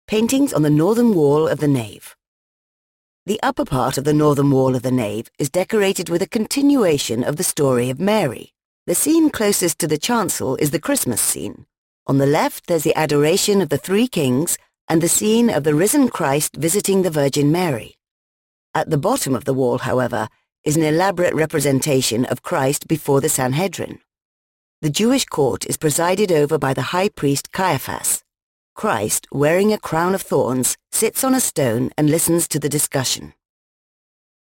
Paintings on the northern wall of the nave. The upper part of the northern wall of the nave is decorated with a continuation of the story of Mary. The scene closest to the chancel is the Christmas scene. On the left there's the adoration of the three kings and the scene of the risen Christ visiting the Virgin Mary. At the bottom of the wall, however, is an elaborate representation of Christ before the Sanhedrin. The Jewish court is presided over by the high priest Caiaphas. Christ, wearing a crown of thorns, sits on a stone and listens to the discussion.